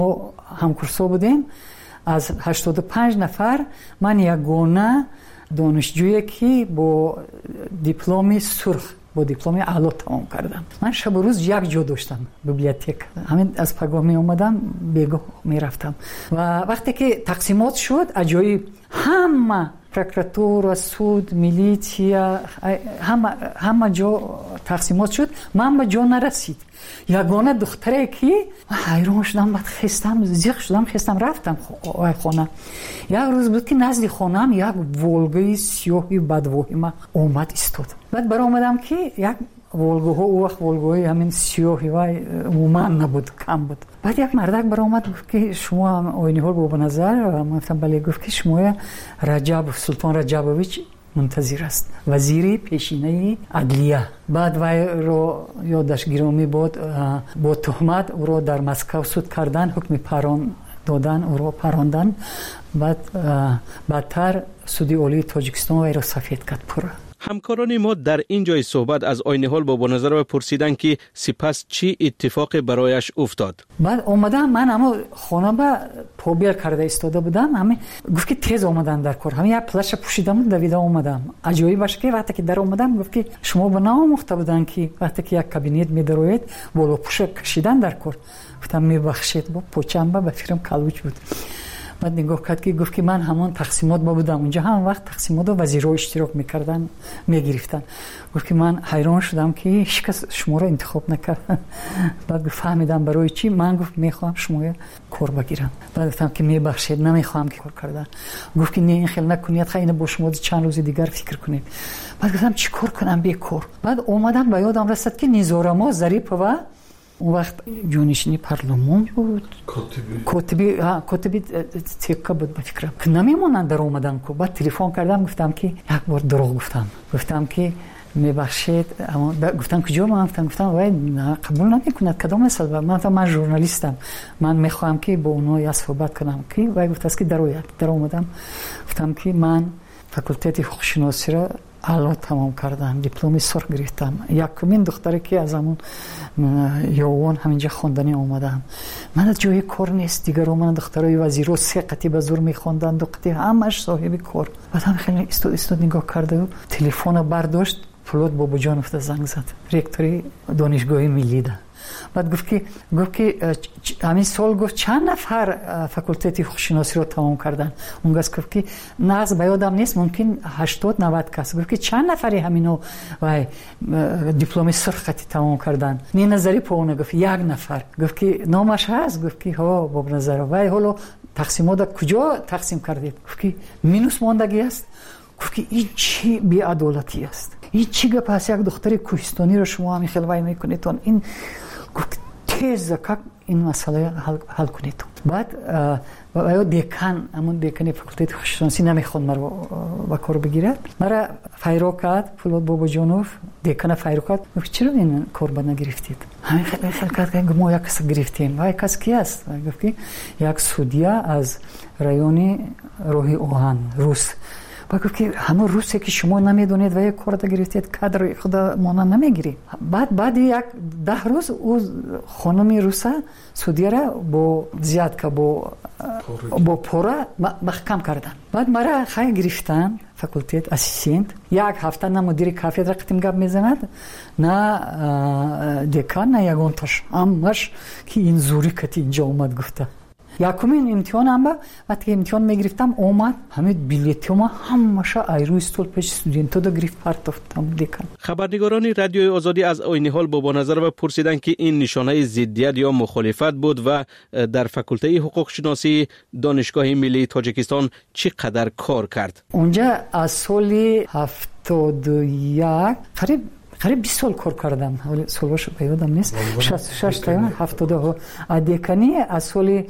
ما همکورسا بودیم. از 85 نفر من یگانه دانشجویی که با دیپلم سرخ با دیپلم اعلا تمام کردم. من شب و روز یک جا داشتم بیبلیوتک. همین از پگاه می اومدم بیگاه می رفتم و وقتی که تقسیمات شد عجایب همه پروکراتور، سود، میلیتیا همه جا تقسیمات شد. من به جا نرسید. یگانه دختره که حیران شدم، بعد خستم زیغ شدم، خستم رفتم خانه. یک روز بود که نزد خانم یک ولگای سیاهی بدواهی اومد ایستاد. بعد برای اومدم که یک ولگوها او وقت ولگوهای همین سیاهی و عموما نبود، کم بود. بعد یک مردک برای اومد گفت که شما آینی هول با بنظر. من گفتم بله. گفت که شما سلطان رجبویچ منتظر است، وزیر پیشینه عدلیه. بعد وی رو یادش گرامی بود با تهمت او رو در مسکو صد کردن، حکم پران دادن، او رو پراندن. بعدتر سودی عالی تاجیکستان وی رو سفید کرد پورا. همکاران ما در این جای صحبت از آینی هول با بنظر پرسیدن که سپس چی اتفاقی برایش افتاد. بعد اومدم من اما خانه با پوبیل کرده ایستاده بودم. همین گفت که تیز اومدن در کار. همین یک پلش پوشیدم دویده اومدم. عجایب باشه که وقتی که در اومدم گفت که شما به ناموخته بودن که وقتی که یک کابینت میدروید بالا پوش کشیدن در کار. گفتم میبخشید با پوچم به فکرم کلوچ بود. بعد نگاه کرد که گفت که من همون تقسیمات بودم اونجا، هم وقت تقسیمات و وزیرها اشتراک میکردن میگرفتن. گفت که من حیران شدم که هیچ کس شما رو انتخاب نکرد. بعد فهمیدم برای چی. من گفت میخوام شما کار بگیرم. بعد گفتم که میبخشید نمیخوام که کار کردن. گفت که نه این خیلی نکنید، خیلی با شما چند روز دیگر فکر کنید. بعد گفتم چی کار کنم بیکار. بعد اومدم به یادم رسید که نیزارما ظریف و اون وقت جانشینی پارلمان بود، کاتبی تیکا بود به فکرم که نمیمونن در اومدن که. بعد تلفن کردم گفتم که یک بار دروغ گفتم که میبخشید. گفتم کجا؟ من گفتم وای قبول نمیکند کدام مثال. من ژورنالیستم، من میخوام که با اونها صحبت کنم که وای گفت است که در اومدم. گفتم که من فاکولته حقوق شناسی را اعلا تمام کردم، دیپلم سرخ گرفتم. یکمین دختری که از همون یوان همینجا خواندنی اومدم. من از جای کار نیست دیگر. من دخترای وزیرو 3 قطعه به زور میخوندن، 2 قطعه همش صاحب کار. بعد هم خیلی استاد نگاه کرده و تلفن برداشت. فولاد باباجانوف زنگ زد، رکتوری دانشگاه ملی ده. بعد گفت که همین سال گفت چند نفر فاکولته حقوق شناسی رو تمام کردن. اون گفت که نه از بیادم نیست، ممکن 80-90 کس. گفت که چند نفری همینو و دیپلم سرخ خطی تمام کردن. نه نظری پونه. گفت 1 نفر. گفت که نامش هست. گفت که ها با نظر وای حالا تقسیمات کجا تقسیم کردید؟ گفت که مینوس ماندگی است. گفت که این چی بی‌عدالتی است، این چی گپ است؟ یک دختر کوهستانی رو شما همین خیلی وای میکنید. این گفت تیز که این مسئله حل کنید. بعد دیکان، همون دیکانی فاکولته حقوق شناسی نمیخواد مرا با کار بگیره. مرا فایرو کرد فولاد باباجانوف، دیکان فایرو کرد. گفت چرا این کار با نگرفتید؟ همین خیلی کرد که ما یک کس گرفتیم. و یک کس کی است؟ گفت که یک سودیا از رایون روحی اوهان روس. گفت که همون روسی که شما نمیدونید و یک کار گرفتید کادر خدا مانا نمیگیری. بعد یک 10 روز او خانم روسا سودیه را با زیاد که با پورا محکم کردن. بعد مرا خیلی گرفتن فاکولته اسیستنت. 1 هفته نه مدیر کافدرا قطیم گپ میزند، نه دکان، نه یگانتاش. همش که این زوری کتی اینجا اومد گفته. یکمین امتحانم با وقتی امتحان میگرفتم اومد همین بلیتم همش ایرو استول پیش استودنتا دو گرفت پرتافتم دیکن. خبرنگاران رادیوی آزادی از آینی هول با نظر و پرسیدن که این نشانه ضدیت یا مخالفت بود و در فاکولته حقوق شناسی دانشگاه ملی تاجیکستان چقدر کار کرد. اونجا از سال 71 قریب 20 سال کار کردم. حالا سالش به یادم نیست. 66 تا 70 ادیکانی از سال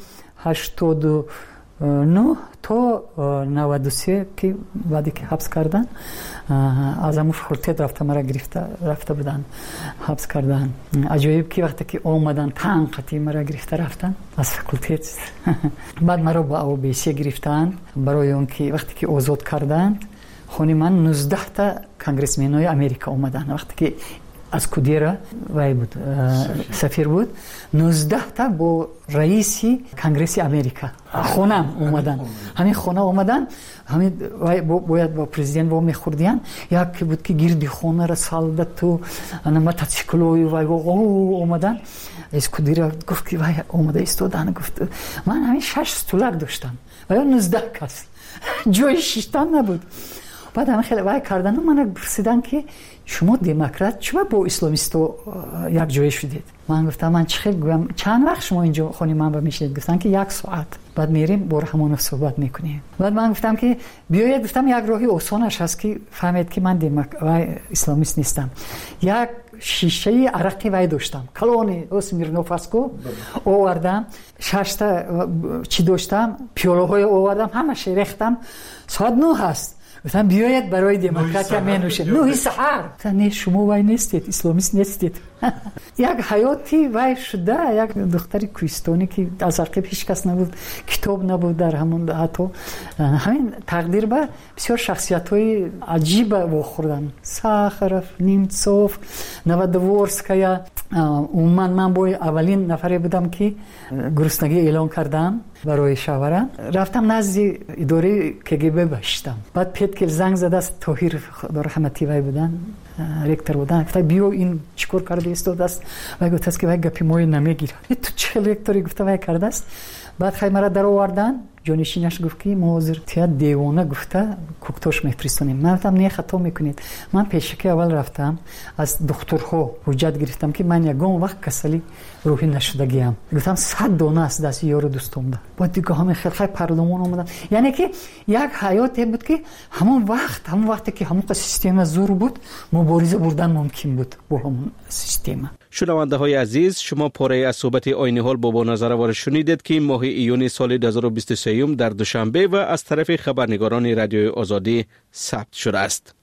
89 تا 93 که بعدی که حبس کردن از همون فاکولته رفته مرا رفته بودن حبس کردن. عجایب که وقتی که اومدن تنقتی مرا گرفته رفتن از فاکولته. بعد مرا با OBC گرفتن برای اون که وقتی که آزاد کردن خونی من 19 تا کنگرسمن‌های امریکا اومدن. وقتی که از کودیرا وای بود سفیر بود. 19 تا با رئیس کنگره امریکا خونم اومدن. همین خونه اومدن، همین باید با پرزیدنت با میخوردیان. یک بود که گیردی خونه را سالد تو موتورسیکلوی وای اومدن. از کودیرا گفت که وای اومده ایستادن. گفت من همین 6 استولک داشتم و 19 کس جای شیشتن نبود. بعد همه خیلی وای کردن. من پرسیدن که شما دموکرات چرا با اسلامیستو یک جای شدید؟ من گفتم من چند وقت شما اینجا خونه من میشید؟ گفتن که 1 ساعت. بعد میریم با رحمانوف صحبت میکنیم. بعد من گفتم که بیاید، گفتم یک راهی آسانش هست که فهمید که من اسلامیست نیستم. یک شیشه عرقی وای داشتم، کلونی اسمیرنوفاسکو آوردم، 6 تا چی داشتم، پیاله های آوردم، همش ریختم. ساعت 9 هست. گفتم بیاید برای دموکراتیا مینوشید. 9 سحر. نه شما وای نیستید، اسلامیست نیستید. یک حیاتی وای شده. یک دختری کوهستانی که از عقب هیچ کس نبود، کتاب نبود در همون حتی همین تقدیر به بسیار شخصیت‌های عجیب واخوردن. ساخروف، نیمتسوف، نوودورسکایا. من با اولین نفری بودم که گرسنگی اعلان کردم برای شاوره. رفتم نزد اداره کگب باشتم. بعد پیت زنگ زد است. طاهر خدا رحمتی وای بودن، رکتر بودن. گفت بیا این چیکار کرده است دست و گفت است که وای گپی موی نمیگیره. تو چه رکتری؟ گفت وای کرده است. بعد خیمه را در آوردن. جانشینش گفت که ما حاضر دیوانه گفته کوکتاش میفرستونیم. من گفتم نه خطا میکنید. من پیشکی اول رفتم از دکترها حجت گرفتم که من یگان وقت کسلی روحی نشدگیم. گفتم 100 دانه است دست یار دوستم ده. بعد دیگه همه خیلی پارلمان اومدن. یعنی که یک حیاتی بود که همون وقتی که همون سیستم زور بود مبارزه بردن ممکن بود با همون سیستم. شنونده های عزیز، شما پاره از صحبت آینی حال با نظر شنیدید که ماه ایون سال 2023 در دوشنبه و از طرف خبرنگاران رادیوی آزادی ثبت شده است.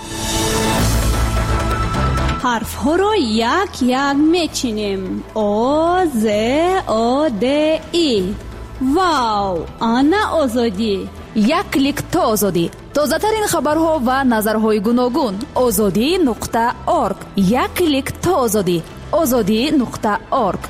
حرف ها را یک یک میچینیم. آ ز آ د ای. واو، آنا آزادی. یک کلیک تا آزادی. تازه ترین خبرها و نظرهای گوناگون. azadi.org. یک کلیک تا آزادی. azadi.org.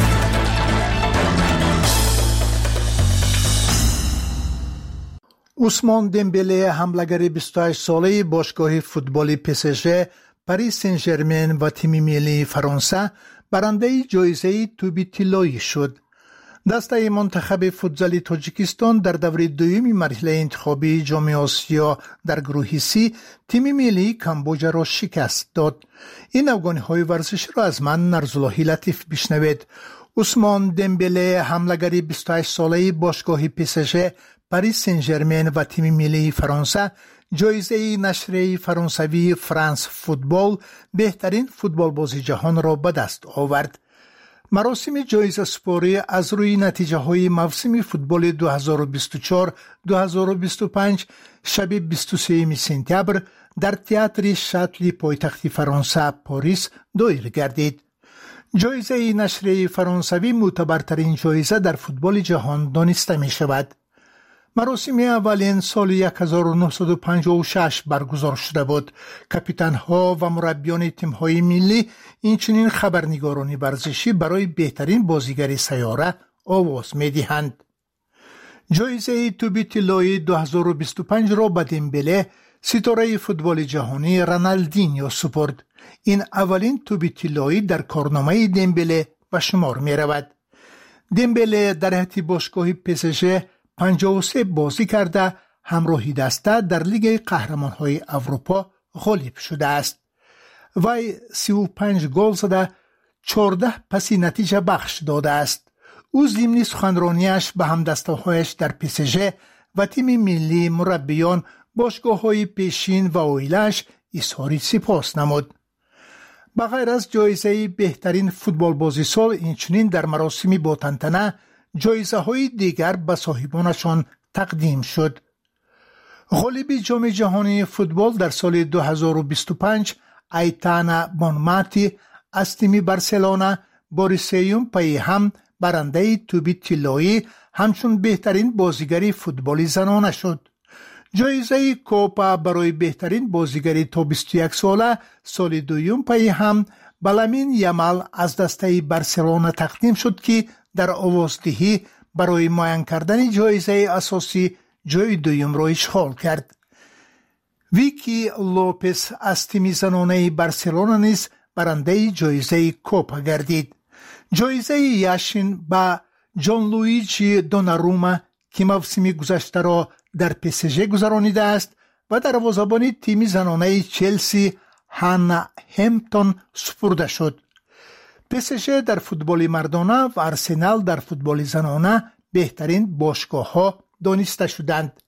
عثمان دمبله، حمله‌گر 28 ساله باشگاه فوتبال PSG، پاریس سن ژرمن و تیم ملی فرانسه برنده جایزه توبی طلایی شد. دسته منتخب فوتبال تاجیکستان در دوره دوم مرحله انتخابی جام آسیا در گروه سی تیم ملی کامبوجا را شکست داد. این افغانی‌های ورزش را از من نرزاللهی لطیف بشنوید. عثمان دمبله، حمله‌گر 28 ساله باشگاه PSG، پاریس سن ژرمن و تیم ملی فرانسه جایزه نشریه فرانسوی فرانس فوتبال بهترین فوتبال بازی جهان را به دست آورد. مراسم جایزه سپاری از روی نتیجه های موسم فوتبال 2024-2025 شب 23 سپتامبر در تئاتر شاتل پایتخت فرانسه پاریس دایر گردید. جایزه نشریه فرانسوی معتبرترین جایزه در فوتبال جهان دانسته می شود. مراسم اولین سال 1956 برگزار شده بود. کاپیتان ها و مربیان تیم های ملی اینچنین خبرنگاران ورزشی برای بهترین بازیگر سیاره آواز می دهند. جایزه توبی طلایی 2025 را به دمبله، ستاره فوتبال جهانی رونالدینیو سپرد. این اولین توبی طلایی در کارنامه دمبله به شمار می رود. دمبله در هیئت باشگاه PSG 53 بازی کرده همراهی دسته در لیگ قهرمان‌های اروپا غالب شده است. وی 35 گل زده 14 پسی نتیجه بخش داده است. او ضمن سخنرانیش به همدسته‌هایش در PSG و تیم ملی، مربیان، باشگاه‌های پیشین و اویلش اظهار سپاس نمود. بغیر از جایزه بهترین فوتبال بازی سال، اینچنین در مراسم با تنتنه جایزه های دیگر به صاحبانشان تقدیم شد. غالب جام جهانی فوتبال در سال 2025 ایتانا بونماتی از تیم بارسلونا با سیوم پای هم برنده توبی طلایی همچون بهترین بازیگر فوتبال زنانه شد. جایزه کوپا برای بهترین بازیگری تا 21 ساله سال دوم پی هم به لامین یامال از دسته بارسلونا تقدیم شد که در آوازدهی برای معین کردن جایزه اساسی جای دوم را اشغال کرد. ویکی لوپس از تیم زنانه بارسلونا نیز برنده جایزه کوپا گردید. جایزه یاشین با جان لویجی دوناروما که موسم گذشته را در PSG گذرانیده است و دروازه‌بان تیم زنانه چلسی هانا همپتون سپرده شد. PSG در فوتبال مردانه و آرسنال در فوتبال زنانه بهترین باشگاه‌ها دانسته شدند.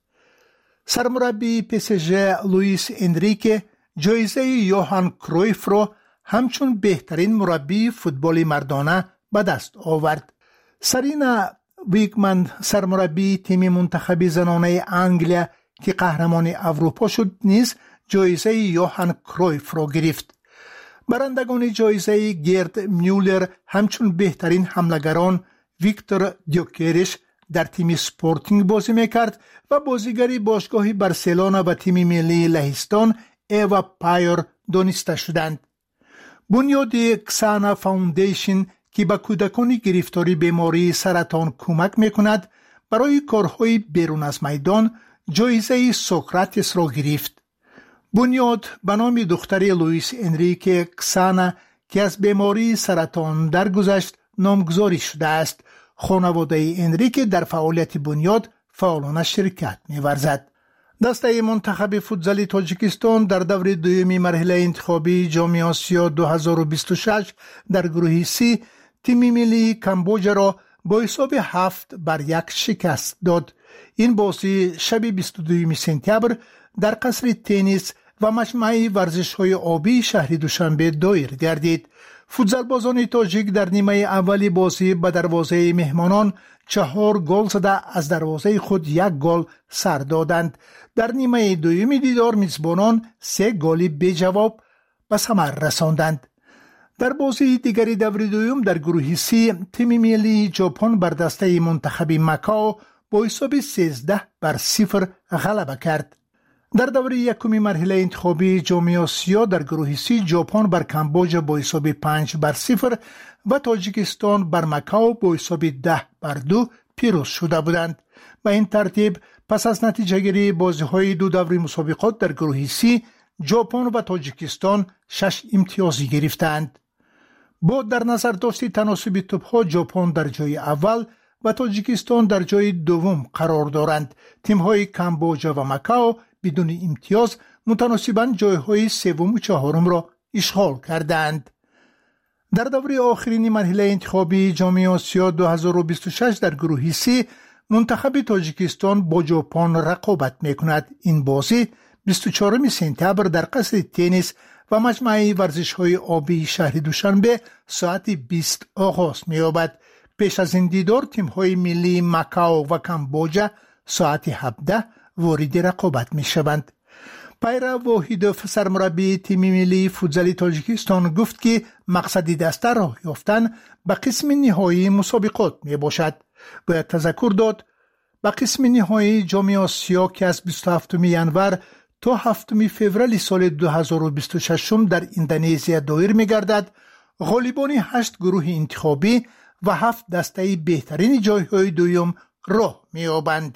سرمربی PSG لوئیس انریکه جایزه یوهان کرویف را همچون بهترین مربی فوتبال مردانه به دست آورد. سرینا ویگمن سرمربی تیم منتخب زنانه انگلیا که قهرمان اروپا شد نیز جایزه یوهان کرویف را گرفت. برندگان جایزه گرد میولر همچون بهترین حمله‌گران ویکتور دیوکرش در تیم سپورتینگ بازی میکرد و بازیگری باشگاه بارسلونا و تیم ملی لهستان ایوا پایر دانسته شدند. بنیاد کسانا فاوندیشن که به کودکان گرفتاری بیماری سرطان کمک میکند برای کارهای بیرون از میدان جایزه سوکراتس را گرفت. بنیاد به نام دختر لوئیس انریکه کسانا که از بیماری سرطان درگذشت نامگذاری شده است. خانواده انریکه در فعالیت بنیاد فعالانه شرکت می‌ورزد. دسته منتخب فوتبال تاجیکستان در دور دوم مرحله انتخابی جام آسیا 2026 در گروه سی تیم ملی کامبوجا را با حساب 7-1 شکست داد. این بازی شب 22 سپتامبر در قصر تنیس و مجمع ورزش‌های آبی شهر دوشنبه دایر گردید. فوتبالبازان تاجیک در نیمه اولی بازی به دروازه مهمانان 4 گل زده از دروازه خود 1 گل سر دادند. در نیمه دوم دیدار میزبانان 3 گلی بی جواب به ثمر رساندند. در بازی دیگری دور دوم در گروه سی تیم ملی ژاپن بر دسته منتخب ماکائو با حساب 13-0 غلبه کرد. در دور یکم مرحله انتخابی جام آسیا در گروه سی ژاپن بر کامبوجا با حساب 5-0 و تاجیکستان بر ماکائو با حساب 10-2 پیروز شده بودند. به این ترتیب پس از نتیجه گیری بازی‌های دو دوره مسابقات در گروه سی ژاپن و تاجیکستان 6 امتیازی گرفتند. با در نظر داشت تناسب توپ‌ها ژاپن در جای اول و تاجیکستان در جای دوم قرار دارند. تیم‌های کامبوجا و ماکائو بدون امتیاز متناسباً جایهای سوم و چهارم را اشغال کردند. در دوره آخرین مرحله انتخابی جام آسیا 2026 در گروه سی منتخب تاجیکستان با ژاپن رقابت می‌کند. این بازی 24 سپتامبر در قصر تنیس و مجمع ورزش‌های آبی شهر دوشنبه ساعت 20 آغاز می‌یابد. پیش از این دیدار تیم‌های ملی ماکائو و کامبوجا ساعت 17 وارد رقابت می‌شوند. پیرو واحد سرمربی تیم ملی فوتبال تاجیکستان گفت که مقصد دسته راه یافتن به قسم نهایی مسابقات میباشد. باید تذکر داد به قسم نهایی جام آسیا که از 27 ژانویه تا 7 فوریه سال 2026 در اندونزیا دایر میگردد. غالبان 8 گروه انتخابی و 7 دسته بهترین جایهای دوم راه می‌یابند.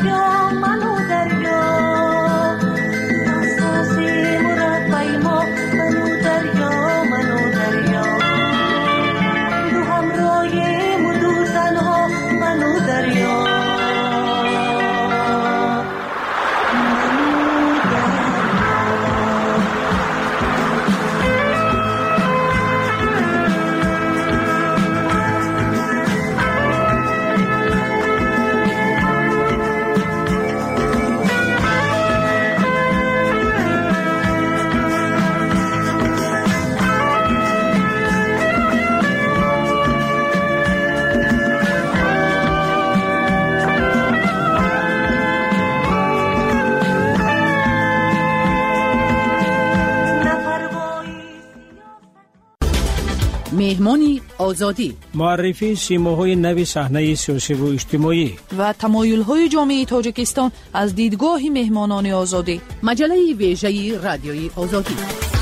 مهمانی آزادی، معرفی سیماهای نوی صحنه سیاسی و اجتماعی و تمایل‌های جامعه تاجیکستان از دیدگاه مهمانان آزادی. مجله ویژه رادیوی آزادی.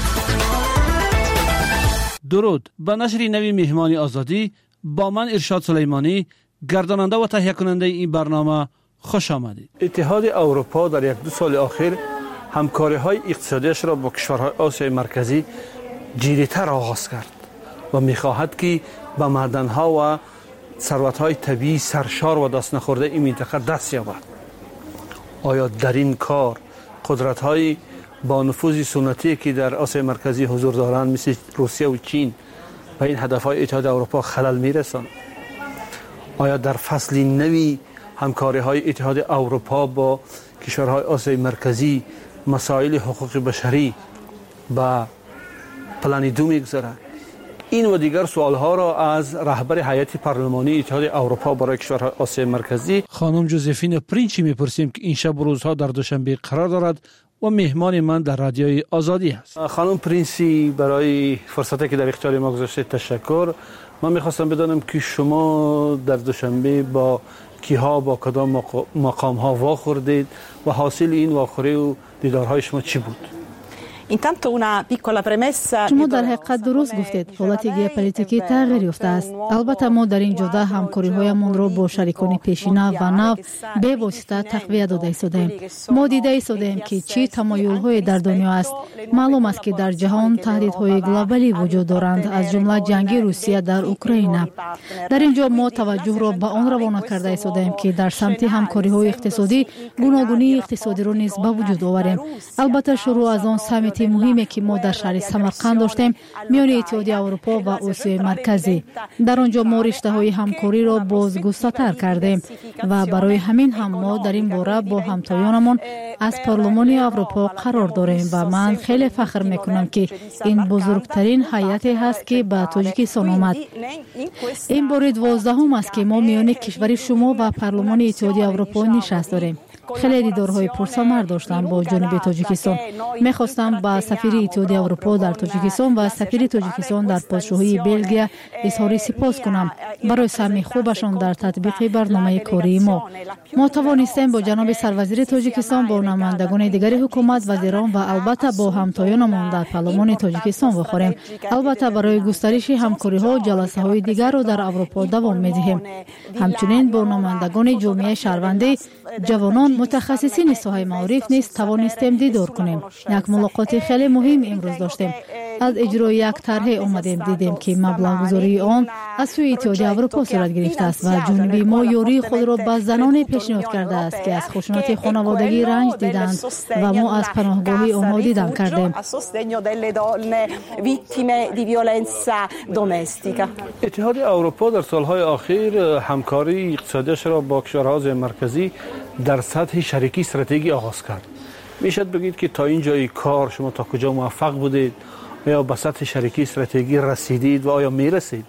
درود. به نشر نوی مهمانی آزادی با من ارشاد سلیمانی، گرداننده و تهیه کننده این برنامه، خوش آمدید. اتحاد اروپا در یک دو سال اخیر همکاری‌های اقتصادیش را با کشورهای آسیای مرکزی جدی‌تر آغاز کرد و می‌خواهد که به معدن‌ها و ثروت‌های طبیعی سرشار و دست نخورده این منطقه دست یابد. آیا در این کار قدرت‌های با نفوذ سنتی که در آسیای مرکزی حضور دارند مثل روسیه و چین و این هدف‌های اتحاد اروپا خلل می‌رساند؟ آیا در فصل نوی همکاری‌های اتحاد اروپا با کشورهای آسیای مرکزی مسائل حقوق بشری به پلان دو می‌گذارد؟ این و دیگر سوال‌ها را از رهبر هیئت پارلمانی اتحاد اروپا برای کشورهای آسیای مرکزی خانم جوزفین پرینچی می‌پرسیم که این شب و روزها در دوشنبه قرار دارد و مهمان من در رادیوی آزادی است. خانم پرینسی، برای فرصتی که در اختیار ما گذاشته تشکر. من می‌خواستم بدانم که شما در دوشنبه با کیها با کدام مقام‌ها واخوردید و حاصل این واخوری و دیدارهای شما چی بود؟ شما در حقیقت درست گفتید. حالت ژئوپلیتیکی تغییر یافته است. البته ما در این جهت همکاری‌هایمان را با شریکان پیشینه و نو به واسطه تقویت داده ایستادیم. ما دیده ایستادیم که چه تمایل‌های در دنیا است. معلوم است که در جهان تهدیدهای گلوبالی وجود دارند، از جمله جنگ روسیه در اوکراین. در اینجا ما توجه را به آن روانه کرده ایستادیم که در سمت همکاری‌های اقتصادی گوناگونی اقتصادی را نیز به وجود آوریم. البته شروع از آن سامیت مهمی که ما در شهر سمرقند داشتیم میان اتحاد اروپا و آسیای مرکزی. در آنجا ما رشته‌های همکاری را بازگسترتر کردیم و برای همین هم ما در این باره با همتایانمان از پارلمان اروپا قرار داریم و من خیلی فخر میکنم که این بزرگترین هیئتی هست که به تاجیکستان آمد. این بار 12 است که ما میان کشور شما و پارلمان اتحاد اروپا نشست داریم. خیلی دیدارهای پرثمر داشتم با جنوب تاجیکستان. میخواستم با سفیر اتحاد اروپا در تاجیکستان و سفیر تاجیکستان در پادشاهی بلژیک اظهار سپاس کنم برای سهم خوبشان در تطبیق برنامه کاری ما. ما توانستیم با جناب سروزیر تاجیکستان، با نمایندگان دیگر حکومت، وزیران و البته با همتایانمان در پارلمان تاجیکستان بخوریم. البته برای گسترش همکاری‌ها جلسه‌های دیگر را در اروپا دوام می‌دهیم. همچنین با نمایندگان جامعه شهروندی، جوانان، متخصصین ساحه معارف نیز توانستیم دیدار کنیم. یک ملاقات خیلی مهم امروز داشتیم. از اجرای یک طرح آمدیم دیدیم که مبلغ گذاری آن از سوی اتحاد اروپا صورت گرفته است و جنوب ما یاری خود را به زنان پیشنهاد کرده است که از خشونت خانوادگی رنج دیدند و ما از پناهگاه آنها دیدن کردیم. اتحاد اروپا در سالهای اخیر همکاری اقتصادیش را با کشورهای مرکزی در سطح شریکی استراتژی آغاز کرد. میشد بگید که تا این جای کار شما تا کجا موفق بودید؟ یا به سطح شریکی استراتژی رسیدید و آیا میرسید؟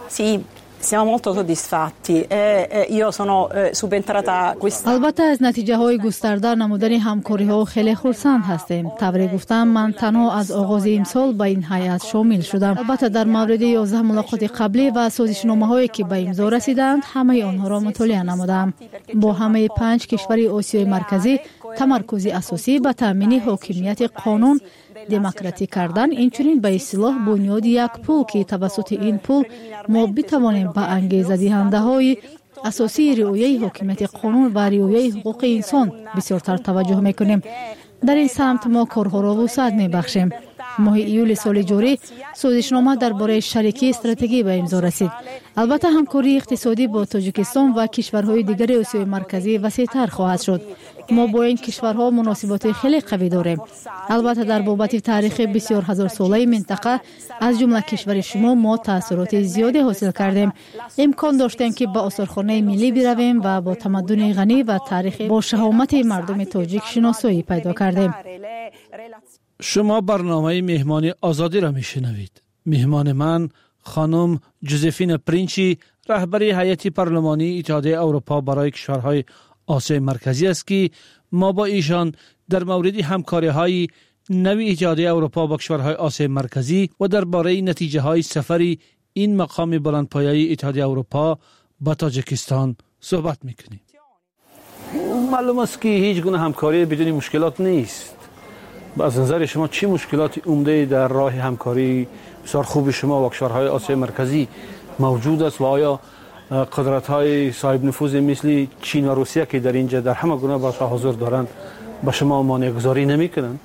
البته از نتیجه های گسترده نمودن همکاری ها خیلی خرسند هستیم. طوری گفتم من تنها از آغاز امسال به این هیئت شامل شدم. البته در مورد 11 ملاقات قبلی و سازشنامه هایی که به امضا رسیدند همه آنها را مطالعه نمودم. با همه 5 کشور آسیای مرکزی تمرکز اساسی به تامین حاکمیت قانون، دموکراتی کردن، اینچنین به اصطلاح بنیاد یک پول که توسط این پول ما بتوانیم به انگیزه دهنده های اساسی رعایت حاکمیت قانون و رعایت حقوق انسان بسیارتر توجه میکنیم. در این سمت ما کارها را وسعت میبخشیم. ماه ایول سال جاری سازشنامه درباره شریکی استراتژی به امضا رسید. البته همکاری اقتصادی با تاجیکستان و کشورهای دیگر آسیای مرکزی وسیع‌تر خواهد شد. ما با این کشورها مناسبات خیلی قوی داریم. البته در بابت تاریخ بسیار هزار ساله منطقه از جمله کشور شما ما تاثیرات زیادی حاصل کردیم. امکان داشتیم که با آثارخانه ملی برویم و با تمدن غنی و تاریخ با شهامت مردم تاجیک شناسایی پیدا کردیم. شما برنامه مهمانی آزادی را میشنوید. مهمان من خانم جوزفین پرینچی رهبر هیئت پارلمانی اتحادیه اروپا برای کشورهای آسیای مرکزی است که ما با ایشان در مورد همکاری‌های نوی اتحادیه اروپا با کشورهای آسیای مرکزی و درباره نتیجه‌های سفری این مقام بلندپایه اتحادیه اروپا با تاجیکستان صحبت می‌کنیم. معلوم است که هیچ گونه همکاری بدون مشکلات نیست. از نظر شما چی مشکلات عمده در راه همکاری بسیار خوب شما و کشورهای آسیای مرکزی موجود است و آیا قدرت‌های صاحب نفوذ مثل چین و روسیه که در اینجا در همه گونه با حضور دارند با شما مانع‌گذاری نمی‌کنند؟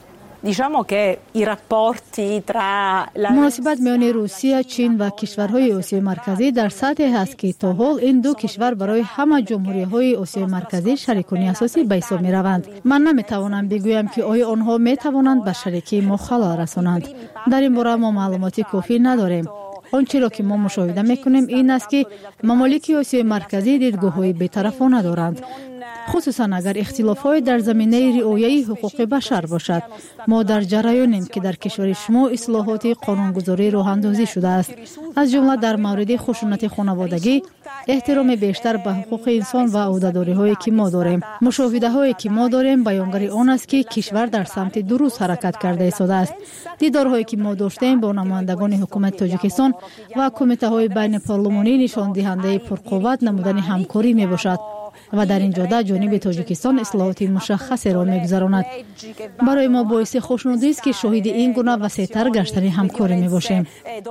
مناسبت میان روسیه، چین و کشورهای آسیای مرکزی در سطح است که تا حال این دو کشور برای همه جمهوری‌های آسیای مرکزی شریکانی اساسی به حساب می‌روند. من نمی‌توانم بگویم که آیا آنها می‌توانند به شریکی ما خلل رسانند. در این باره ما معلوماتی کافی نداریم. آنچه را که ما مشاهده می‌کنیم این است که ممالک آسیای مرکزی دیدگاه‌های بی‌طرفانه دارند، خصوصا اگر اختلاف‌های در زمینه رعایت حقوق بشر باشد. ما در جریانیم که در کشور شما اصلاحات قانونگذاری راه اندازی شده است، از جمله در مورد خشونت خانوادگی، احترام بیشتر به حقوق انسان و عهده‌داری‌هایی که ما داریم. مشاهده‌هایی که ما داریم بیانگر آن است که کشور در سمت درست حرکت کرده ایستاده است. دیدارهایی که ما داشتیم با نمایندگان حکومت تاجیکستان و کمیته‌های بین پارلمانی نشان دهنده پرقوت نمودن همکاری میباشد و در این جهت جانب تاجیکستان اصلاحات مشخصی را می‌گذراند. برای ما باعث خوشنودی است که شاهد این گونه وسیع‌تر گشتن همکاری می‌باشیم.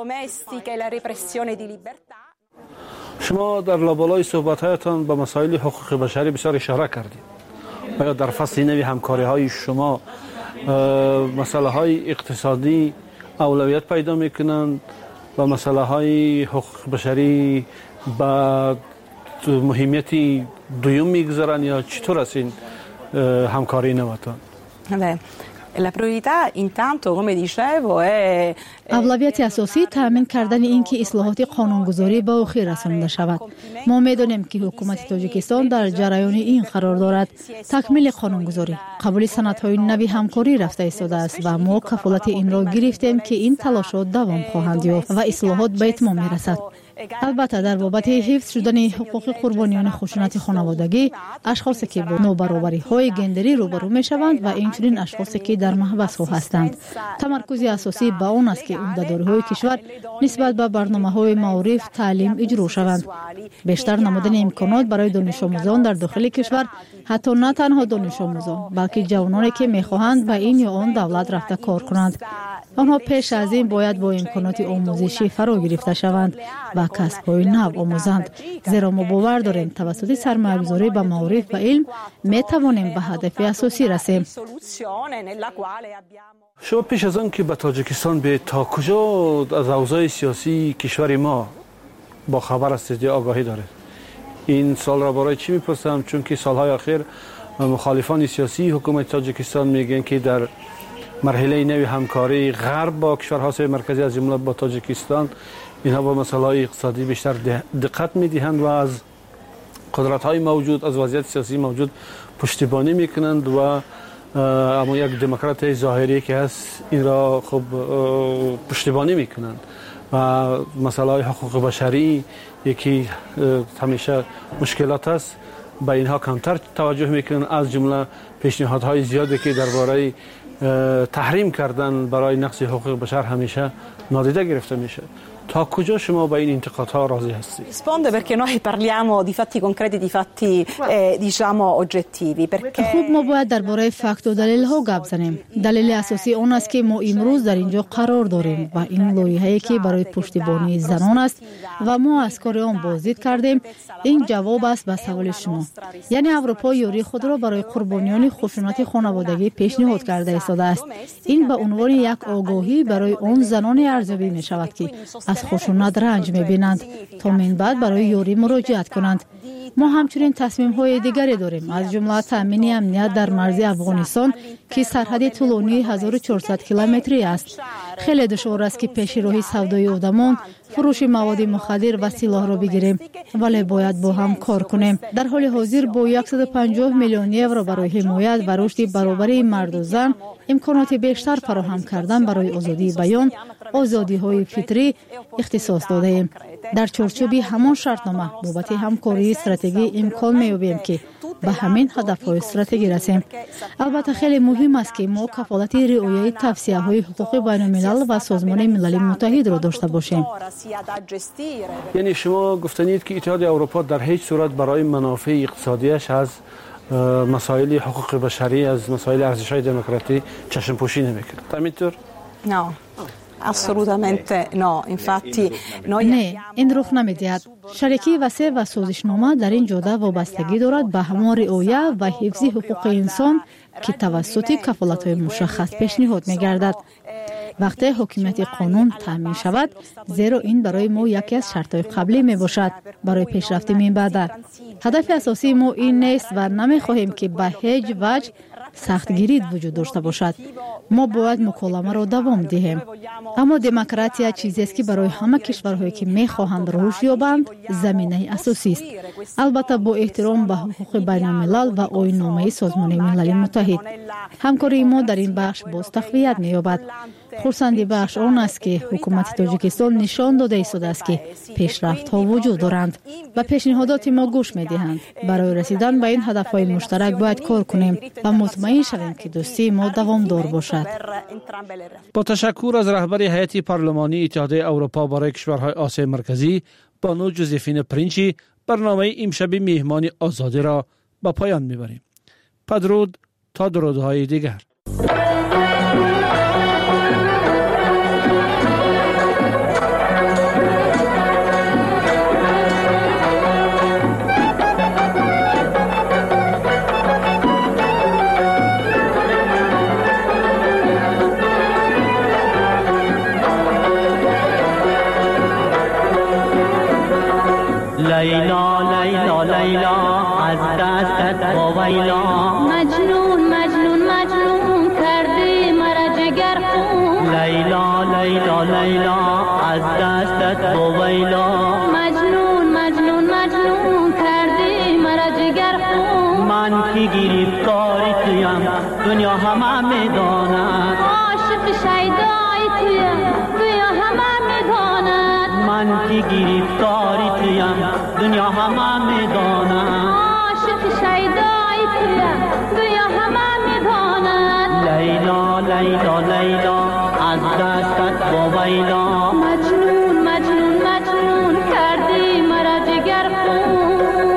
شما در لابلای صحبت‌هایتان به مسائل حقوق بشری بسیار اشاره کردید. آیا در فصل نوی همکاری‌های شما مسائل اقتصادی اولویت پیدا می‌کنند و مسائل حقوق بشری با مهمیت دوم میگذارن یا چطور است این همکاری نواتان؟ اولویت اساسی تامین کردن اینکه اصلاحات قانونگذاری به آخر رسانده شود. ما می‌دانیم که حکومت تاجیکستان در جریان این قرار دارد تکمیل قانونگذاری، قبول سندهای نوی همکاری رفته ایستاده است و ما کفالت این را گرفتیم که این تلاشات دوام خواهند یافت و اصلاحات به اتمام می‌رسد. البته در بابت حفظ شدن حقوق قربانیان خشونت خانوادگی، اشخاصی که با نابرابری‌های گندری روبرو می‌شوند و اینچنین اشخاصی که در محبس‌ها هستند، تمرکز اساسی به آن است که عهده‌داری‌های کشور نسبت به برنامه‌های معارف تعلیم اجرا شوند. بیشتر نمودن امکانات برای دانش آموزان در داخل کشور، حتی نه تنها دانش آموزان بلکه جوانانی که می‌خواهند به این یا آن دولت رفته کار کنند، آنها پیش از این باید با امکانات آموزشی فرا گرفته شوند و کسب‌های نو آموزند، زیرا ما باور داریم توسط سرمایه‌گذاری به معارف و علم می‌توانیم به هدف اساسی رسیم. شما پیش از آن که به تاجیکستان به تا کجا از اوضاع سیاسی کشور ما با خبر هستید یا آگاهی دارید؟ این سال را برای چی می‌پرسم؟ چون که سالهای اخیر مخالفان سیاسی حکومت تاجیکستان میگن که در مرحله نوی همکاری غرب با کشورهای آسیای مرکزی از جمله با تاجیکستان اینها با مسائل اقتصادی بیشتر دقت می‌دهند و از قدرت‌های موجود، از وضعیت سیاسی موجود پشتیبانی می‌کنند و اما یک دموکرات ظاهری که هست این را خب پشتیبانی می‌کنند و مسائل حقوق بشری یکی همیشه مشکلات است، به اینها کمتر توجه می‌کنند. از جمله پیشنهادهای زیادی که درباره تحریم کردن برای نقض حقوق بشر همیشه نادیده گرفته میشه. تا کجا شما با این انتقادها راضی هستید؟ Rispondo perché noi parliamo di fatti concreti, di fatti diciamo oggettivi. خوب ما باید درباره فکت و دلیل ها گپ زنیم. دلیل اساسی آن است که ما امروز در اینجا قرار داریم و این لایحه‌ای که برای پشتیبانی زنان است و ما از کار آن بازدید کردیم. این جواب است به سوال شما. یعنی اروپا یاری خود را برای قربانیان خشونت خانوادگی پیشنهاد کرده ایستاده است. این به عنوان یک آگاهی برای آن زنان ارزیابی می شود که از خشونت رنج می بینند تا من بعد برای یاری مراجعت کنند. ما همچنین تصمیم های دیگری داریم، از جمله تامین امنیت در مرز افغانستان که سرحد طولانی 1400 کیلومتری است. خیلی دشوار است که پیش روی سودای آدمان، فروش مواد مخدر و سلاح را بگیریم، ولی باید با هم کار کنیم. در حال حاضر با 150 میلیون یورو برای حمایت و رشد برابری مرد و زن امکانات بیشتر فراهم کردن برای آزادی بیان، آزادی های فطری اختصاص داده ایم. در چارچوب همان شرطنامه بابت همکاری استراتژی امکان می‌یابیم که به همین هدف‌های استراتژی رسیم. البته خیلی مهم است که ما کفالت رعایت توصیه‌های حقوق بین‌الملل و سازمان ملل متحد را داشته باشیم. یعنی شما گفتنید که اتحاد اروپا در هیچ صورت برای منافع اقتصادیش از مسائل حقوق بشری، از مسائل ارزش‌های دموکراسی چشم پوشی نمی‌کند. همینطور؟ No. Assolutamente no, infatti noi نه، این رخ نمی‌دهد. شریکی وسیع و سازشنامه در این جهت وابستگی دارد به همان رعایت و حفظ حقوق انسان که توسط کفالت‌های مشخص پیشنهاد می‌گردد. وقتی حکومت قانون تامین شود، زیرا این برای ما یکی از شرط‌های قبلی میباشد برای پیشرفت من بعد. هدف اساسی ما این نیست و نمی‌خواهیم که به هیچ وجه سختگیری وجود داشته باشد. ما باید مکالمه را دوام دهیم. اما دموکراسی چیزی است که برای همه کشورهایی که می‌خواهند رشد یابند زمینه اساسی است. البته با احترام به حقوق بین‌الملل و آیین‌نامه سازمان ملل متحد. همکاری ما در این بخش باز تقویت می‌یابد. خرسندی بخش آن است که حکومت تاجیکستان نشان داده ایستاده است که پیشرفت‌ها وجود دارند و پیشنهادات ما گوش می‌دهند. برای رسیدن به این هدف‌های مشترک باید کار کنیم و مطمئن شویم که دوستی ما دوامدار باشد. با تشکر از رهبر هیئت پارلمانی اتحادیه اروپا برای کشورهای آسیای مرکزی بانو جوزفین پرینچی، برنامه امشب مهمانی آزادی را به پایان می‌بریم. بدرود تا درودهای دیگر. لیلا لیلا لیلا از دستت وایلا، مجنون مجنون مجنون کردی مرا جگر خون. لیلا لیلا لیلا از دستت وایلا، مجنون مجنون مجنون کردی مرا جگر خون. من که گرفتاری تویم دنیا همه میداند، عاشق شیدای تویم دنیا همه میداند. من که گرفتاری تویم دنیا همه میداند، عاشق شیدای تویم دنیا همه میداند. لیلا لیلا لیلا از دستت وایلا، مجنون مجنون مجنون کردی مرا جگر خون.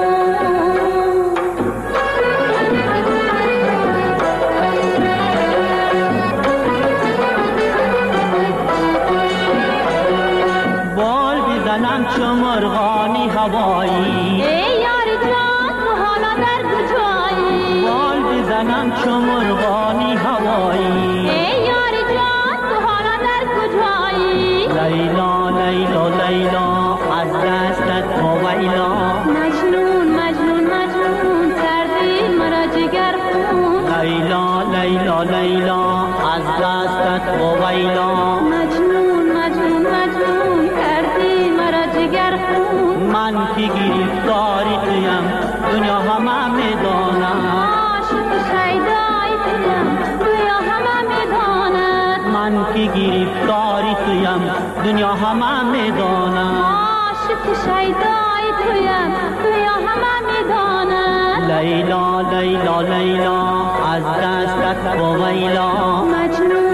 بال بزنم چو مرغانی هوایی، ای یار جان تو حالا در کجایی؟ بال بزنم چو مرغانی هوایی، ای یار جان تو حالا در کجایی؟ لیلا لیلا لیلا از دستت وایلا، مجنون مجنون مجنون کردی مرا جگر خون. لیلا لیلا لیلا از دستت وایلا، مجنون مجنون مجنون کردی مرا جگر خون. من که گرفتاری تویم دنیا همه میداند، عاشق شیدای تویم دنیا همه میداند. من که گرفتاری تویم دنیا همه میداند، عاشق شیدای تویم دنیا همه میداند. لیلا لیلا لیلا از دستت وایلا، مجنون